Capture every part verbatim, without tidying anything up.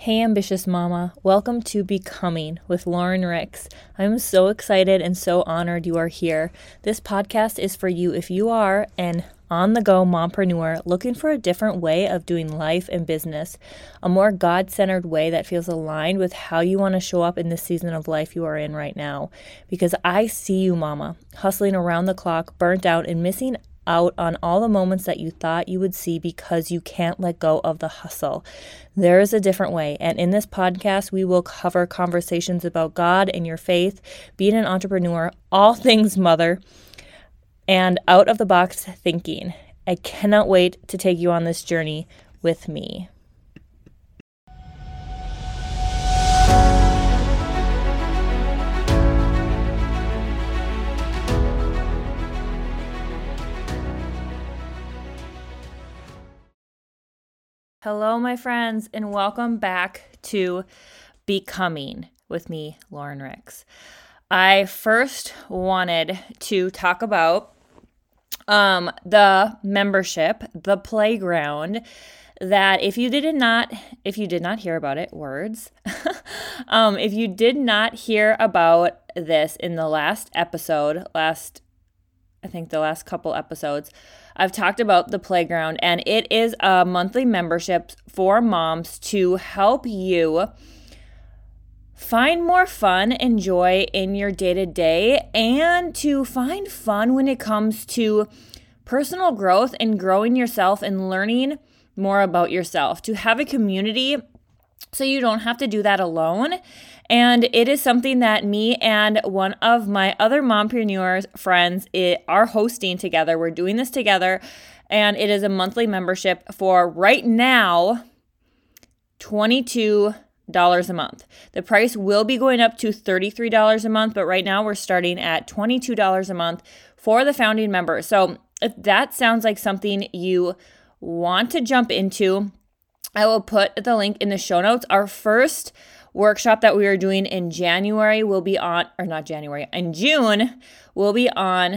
Hey, ambitious mama. Welcome to Becoming with Lauren Ricks. I'm so excited and so honored you are here. This podcast is for you if you are an on-the-go mompreneur looking for a different way of doing life and business, a more God-centered way that feels aligned with how you want to show up in this season of life you are in right now. Because I see you, mama, hustling around the clock, burnt out, and missing out on all the moments that you thought you would see because you can't let go of the hustle. There is a different way, and in this podcast, we will cover conversations about God and your faith, being an entrepreneur, all things mother, and out-of-the-box thinking. I cannot wait to take you on this journey with me. Hello, my friends, and welcome back to Becoming with me, Lauren Ricks. I first wanted to talk about um, the membership, the playground, that if you did not, if you did not hear about it, words, um, if you did not hear about this in the last episode, last, I think the last couple episodes, I've talked about the playground, and it is a monthly membership for moms to help you find more fun and joy in your day-to-day and to find fun when it comes to personal growth and growing yourself and learning more about yourself, to have a community so you don't have to do that alone. And it is something that me and one of my other mompreneurs friends it, are hosting together. We're doing this together, and it is a monthly membership for right now twenty-two dollars a month. The price will be going up to thirty-three dollars a month, but right now we're starting at twenty-two dollars a month for the founding members. So if that sounds like something you want to jump into, I will put the link in the show notes. Our first workshop that we are doing in January will be on, or not January, in June, will be on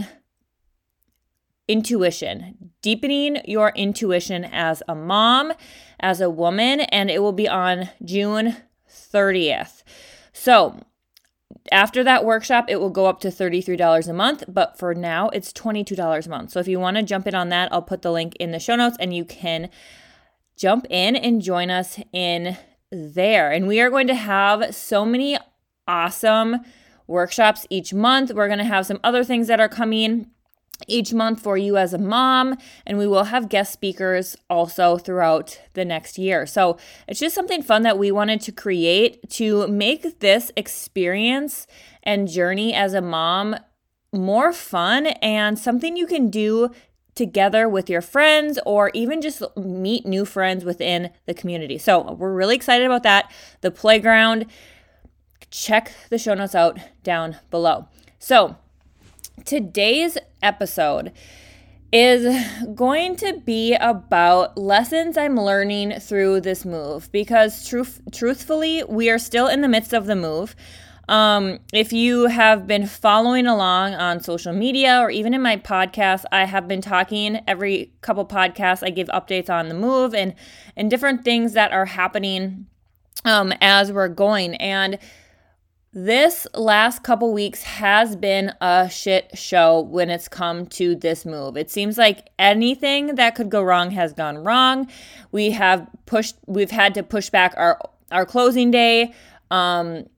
intuition, deepening your intuition as a mom, as a woman, and it will be on June thirtieth. So after that workshop, it will go up to thirty-three dollars a month, but for now, it's twenty-two dollars a month. So if you want to jump in on that, I'll put the link in the show notes, and you can jump in and join us in there. And we are going to have so many awesome workshops each month. We're going to have some other things that are coming each month for you as a mom, and we will have guest speakers also throughout the next year. So it's just something fun that we wanted to create to make this experience and journey as a mom more fun and something you can do together with your friends or even just meet new friends within the community. So we're really excited about that. The playground, check the show notes out down below. So today's episode is going to be about lessons I'm learning through this move because truth, truthfully, we are still in the midst of the move. Um, if you have been following along on social media or even in my podcast, I have been talking every couple podcasts. I give updates on the move and, and different things that are happening um, as we're going. And this last couple weeks has been a shit show when it's come to this move. It seems like anything that could go wrong has gone wrong. We have pushed, we've had to push back our, our closing day, um,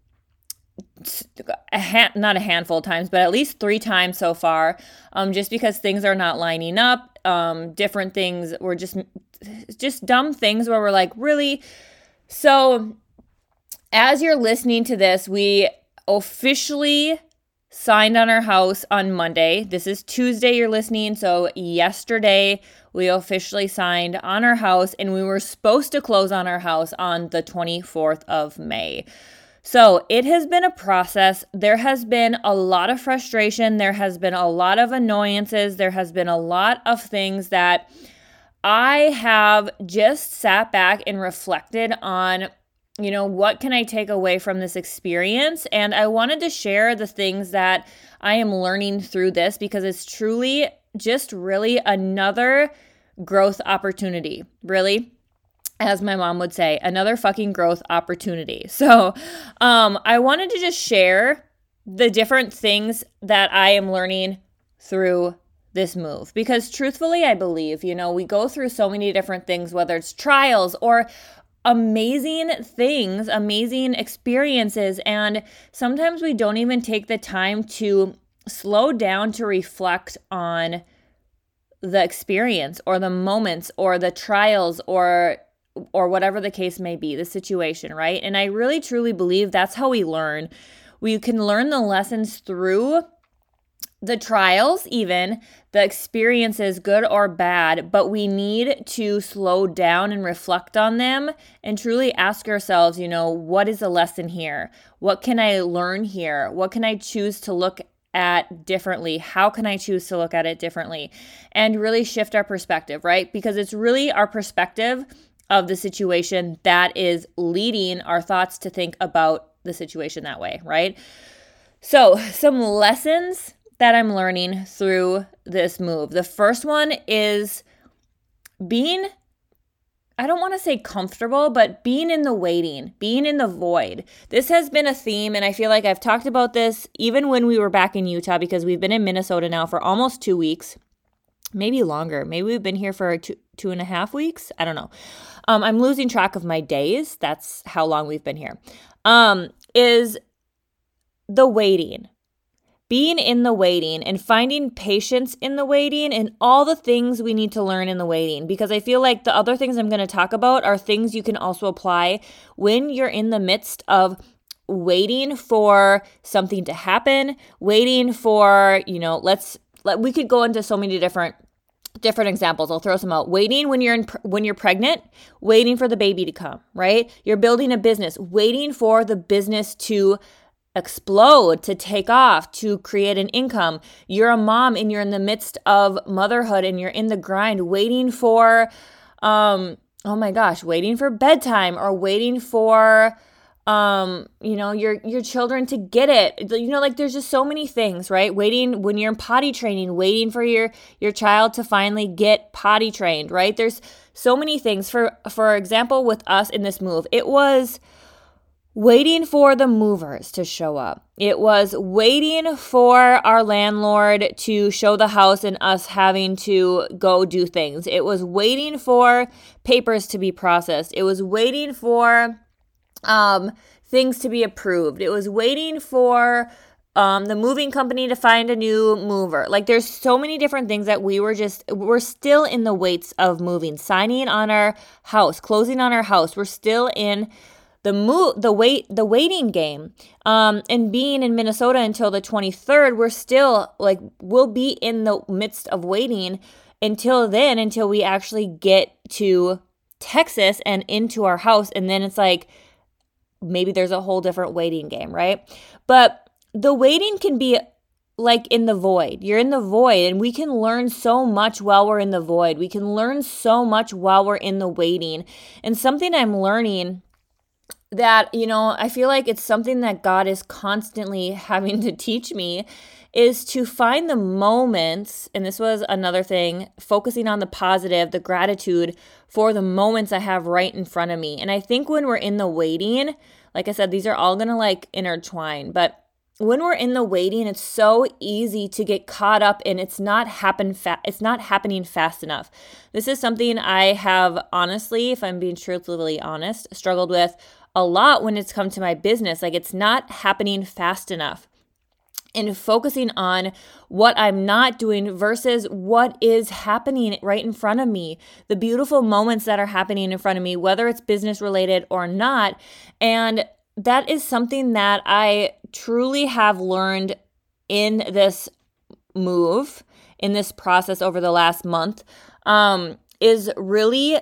A ha- not a handful of times, but at least three times so far, um, just because things are not lining up. Um, different things were just, just dumb things where we're like, really? So as you're listening to this, we officially signed on our house on Monday. This is Tuesday you're listening. So yesterday we officially signed on our house, and we were supposed to close on our house on the twenty-fourth of May. So it has been a process. There has been a lot of frustration. There has been a lot of annoyances. There has been a lot of things that I have just sat back and reflected on, you know, what can I take away from this experience? And I wanted to share the things that I am learning through this because it's truly just really another growth opportunity, really. as my mom would say, another fucking growth opportunity. So um, I wanted to just share the different things that I am learning through this move. Because truthfully, I believe, you know, we go through so many different things, whether it's trials or amazing things, amazing experiences. And sometimes we don't even take the time to slow down to reflect on the experience or the moments or the trials or or whatever the case may be, the situation, right? And I really truly believe that's how we learn. We can learn the lessons through the trials, even the experiences, good or bad, but we need to slow down and reflect on them and truly ask ourselves, you know, what is the lesson here? What can I learn here? What can I choose to look at differently? How can I choose to look at it differently? And really shift our perspective, right? Because it's really our perspective of the situation that is leading our thoughts to think about the situation that way, right? So some lessons that I'm learning through this move. The first one is being, I don't want to say comfortable, but being in the waiting, being in the void. This has been a theme, and I feel like I've talked about this even when we were back in Utah, because we've been in Minnesota now for almost two weeks, maybe longer. Maybe we've been here for two, two and a half weeks. I don't know. Um, I'm losing track of my days. That's how long we've been here. Um, is the waiting. Being in the waiting and finding patience in the waiting and all the things we need to learn in the waiting. Because I feel like the other things I'm going to talk about are things you can also apply when you're in the midst of waiting for something to happen, waiting for, you know, let's, let, we could go into so many different different examples. I'll throw some out. Waiting when you're in, when you're pregnant, waiting for the baby to come, right? You're building a business, waiting for the business to explode, to take off, to create an income. You're a mom and you're in the midst of motherhood and you're in the grind, waiting for, um, oh my gosh, waiting for bedtime or waiting for, um, you know, your, your children to get it. You know, like there's just so many things, right? Waiting when you're in potty training, waiting for your, your child to finally get potty trained, right? There's so many things. For, for example, with us in this move, it was waiting for the movers to show up. It was waiting for our landlord to show the house and us having to go do things. It was waiting for papers to be processed. It was waiting for um, things to be approved. It was waiting for um, the moving company to find a new mover. Like there's so many different things that we were just, we're still in the waits of moving, signing on our house, closing on our house. We're still in the move, the wait, the waiting game, um, and being in Minnesota until the twenty-third, we're still like, we'll be in the midst of waiting until then, until we actually get to Texas and into our house. And then it's like, maybe there's a whole different waiting game, right? But the waiting can be like in the void. You're in the void, and we can learn so much while we're in the void. We can learn so much while we're in the waiting. And something I'm learning that, you know, I feel like it's something that God is constantly having to teach me is to find the moments, and this was another thing, focusing on the positive, the gratitude for the moments I have right in front of me. And I think when we're in the waiting, like I said, these are all going to like intertwine, but when we're in the waiting, it's so easy to get caught up in it's not happen fa- it's not happening fast enough. This is something I have honestly, if I'm being truthfully honest, struggled with a lot when it's come to my business. Like it's not happening fast enough. And focusing on what I'm not doing versus what is happening right in front of me, the beautiful moments that are happening in front of me, whether it's business related or not. And that is something that I truly have learned in this move, in this process over the last month, um, is really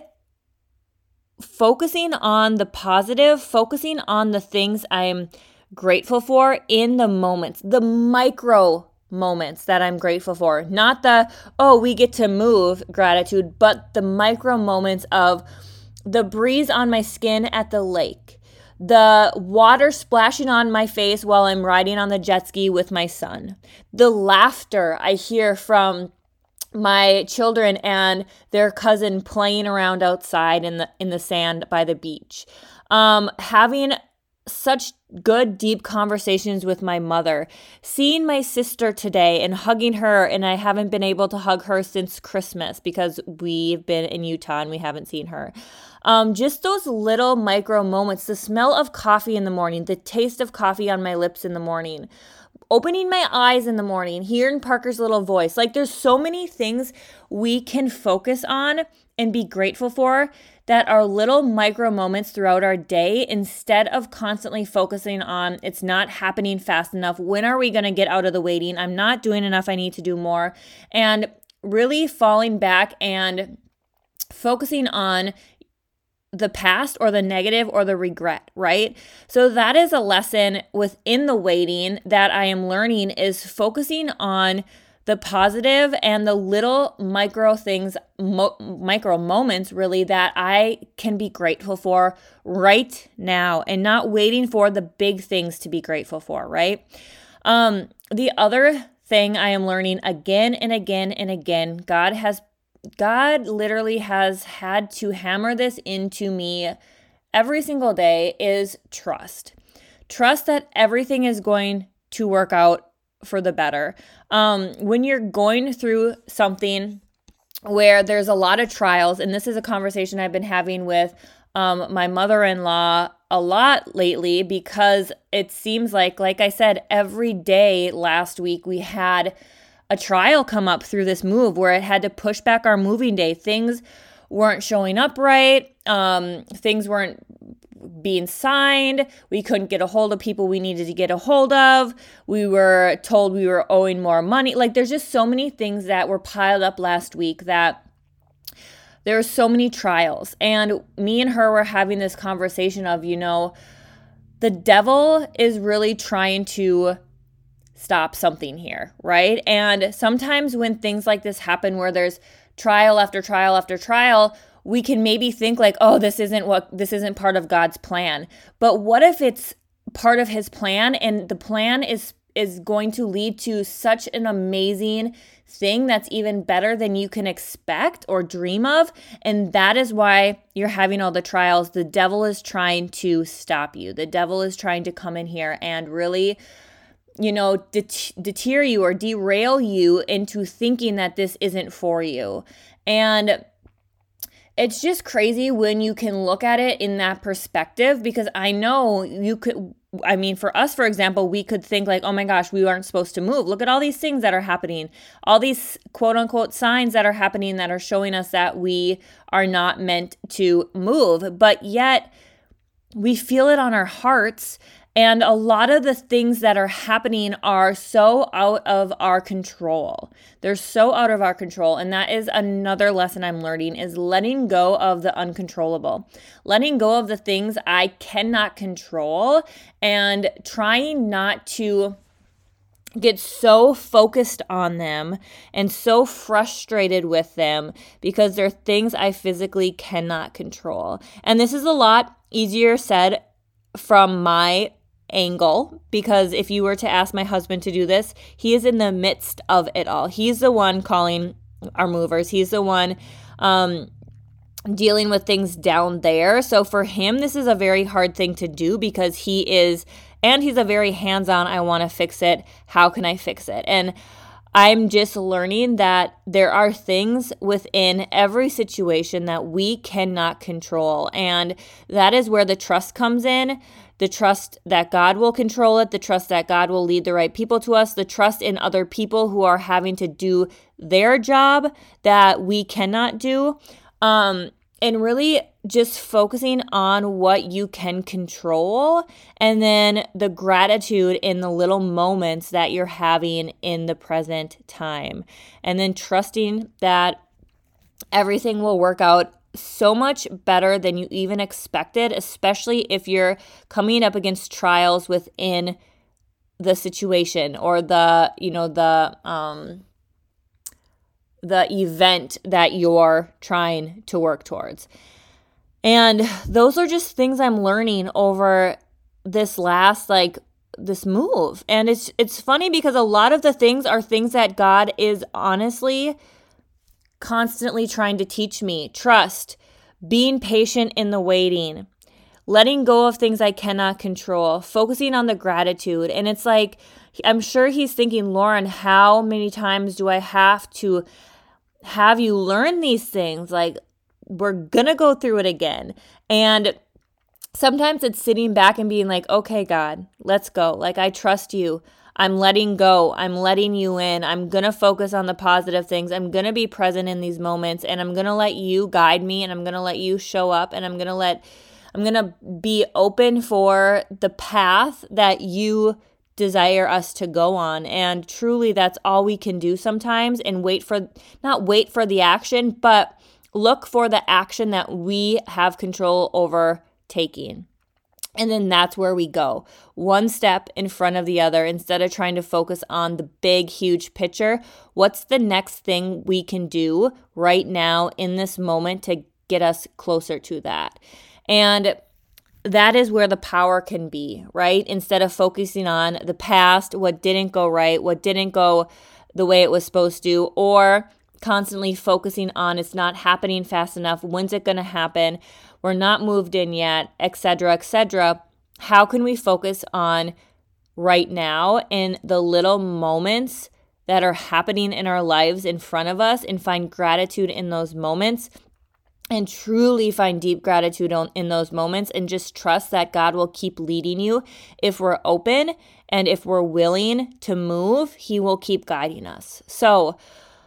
focusing on the positive, focusing on the things I'm grateful for in the moments, the micro moments that I'm grateful for. Not the, oh, we get to move gratitude, but the micro moments of the breeze on my skin at the lake, the water splashing on my face while I'm riding on the jet ski with my son, the laughter I hear from my children and their cousin playing around outside in the in the sand by the beach. Um, having such good, deep conversations with my mother, seeing my sister today and hugging her, and I haven't been able to hug her since Christmas because we've been in Utah and we haven't seen her. Um, just those little micro moments, the smell of coffee in the morning, the taste of coffee on my lips in the morning, opening my eyes in the morning, hearing Parker's little voice. Like there's so many things we can focus on and be grateful for that are little micro moments throughout our day instead of constantly focusing on it's not happening fast enough. When are we going to get out of the waiting? I'm not doing enough. I need to do more. And really falling back and focusing on the past or the negative or the regret, right? So that is a lesson within the waiting that I am learning, is focusing on the positive and the little micro things, mo- micro moments really, that I can be grateful for right now and not waiting for the big things to be grateful for, right? Um, the other thing I am learning again and again and again, God has God literally has had to hammer this into me every single day, is trust. Trust that everything is going to work out for the better. Um, when you're going through something where there's a lot of trials, and this is a conversation I've been having with um, my mother-in-law a lot lately, because it seems like, like I said, every day last week we had a trial come up through this move where it had to push back our moving day. Things weren't showing up right. Um, things weren't being signed. We couldn't get a hold of people we needed to get a hold of. We were told we were owing more money. Like there's just so many things that were piled up last week that there were so many trials. And me and her were having this conversation of, you know, the devil is really trying to stop something here, right? And sometimes when things like this happen, where there's trial after trial after trial, we can maybe think like, oh, this isn't what, this isn't part of God's plan. But what if it's part of his plan, and the plan is is going to lead to such an amazing thing that's even better than you can expect or dream of? And that is why you're having all the trials. The devil is trying to stop you. The devil is trying to come in here and really, you know, det- deter you or derail you into thinking that this isn't for you. And it's just crazy when you can look at it in that perspective, because I know you could, I mean, for us, for example, we could think like, oh my gosh, we aren't supposed to move. Look at all these things that are happening, all these quote unquote signs that are happening that are showing us that we are not meant to move. But yet we feel it on our hearts. And a lot of the things that are happening are so out of our control. They're so out of our control. And that is another lesson I'm learning, is letting go of the uncontrollable, letting go of the things I cannot control, and trying not to get so focused on them and so frustrated with them because they're things I physically cannot control. And this is a lot easier said from my angle, because if you were to ask my husband to do this, he is in the midst of it all. He's the one calling our movers. He's the one um, dealing with things down there. So for him, this is a very hard thing to do, because he is, and he's a very hands-on, I want to fix it. How can I fix it? And I'm just learning that there are things within every situation that we cannot control. And that is where the trust comes in. The trust that God will control it, the trust that God will lead the right people to us, the trust in other people who are having to do their job that we cannot do. Um, and really just focusing on what you can control, and then the gratitude in the little moments that you're having in the present time. And then trusting that everything will work out so much better than you even expected, especially if you're coming up against trials within the situation or the, you know, the um the event that you're trying to work towards. And those are just things I'm learning over this last, like, this move. And it's it's funny because a lot of the things are things that God is honestly constantly trying to teach me, trust, being patient in the waiting, letting go of things I cannot control, focusing on the gratitude. And it's like, I'm sure he's thinking, Lauren, how many times do I have to have you learn these things? Like, we're going to go through it again. And sometimes it's sitting back and being like, okay, God, let's go. Like, I trust you. I'm letting go. I'm letting you in. I'm going to focus on the positive things. I'm going to be present in these moments, and I'm going to let you guide me, and I'm going to let you show up, and I'm going to let, I'm going to be open for the path that you desire us to go on. And truly, that's all we can do sometimes, and wait for, not wait for the action, but look for the action that we have control over taking. And then that's where we go, one step in front of the other, instead of trying to focus on the big, huge picture. What's the next thing we can do right now in this moment to get us closer to that? And that is where the power can be, right? Instead of focusing on the past, what didn't go right, what didn't go the way it was supposed to, or constantly focusing on it's not happening fast enough, when's it going to happen, we're not moved in yet, et cetera, et cetera. How can we focus on right now in the little moments that are happening in our lives in front of us, and find gratitude in those moments, and truly find deep gratitude in those moments, and just trust that God will keep leading you. If we're open and if we're willing to move, He will keep guiding us. So,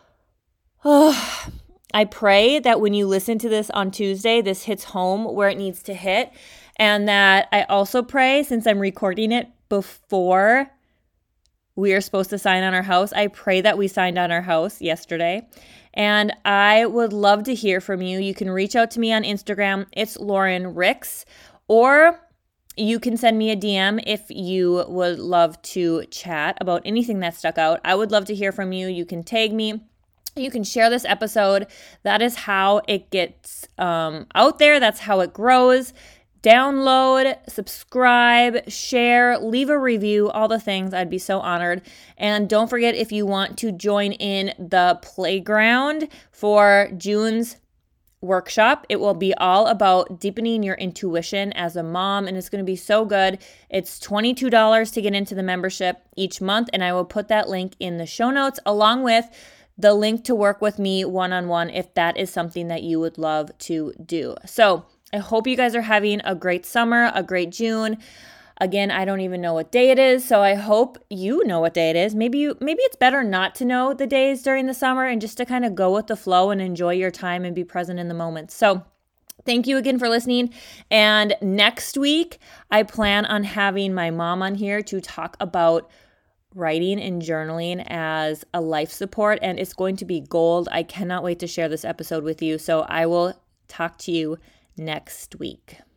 oh, I pray that when you listen to this on Tuesday, this hits home where it needs to hit. And that I also pray, since I'm recording it before we are supposed to sign on our house, I pray that we signed on our house yesterday. And I would love to hear from you. You can reach out to me on Instagram. It's Lauren Ricks. Or you can send me a D M if you would love to chat about anything that stuck out. I would love to hear from you. You can tag me. You can share this episode. That is how it gets um, out there. That's how it grows. Download, subscribe, share, leave a review, all the things. I'd be so honored. And don't forget, if you want to join in the playground for June's workshop, it will be all about deepening your intuition as a mom, and it's going to be so good. It's twenty-two dollars to get into the membership each month, and I will put that link in the show notes, along with the link to work with me one-on-one if that is something that you would love to do. So I hope you guys are having a great summer, a great June. Again, I don't even know what day it is, so I hope you know what day it is. Maybe you, maybe it's better not to know the days during the summer, and just to kind of go with the flow and enjoy your time and be present in the moment. So thank you again for listening. And next week, I plan on having my mom on here to talk about writing and journaling as a life support, and it's going to be gold. I cannot wait to share this episode with you. So I will talk to you next week.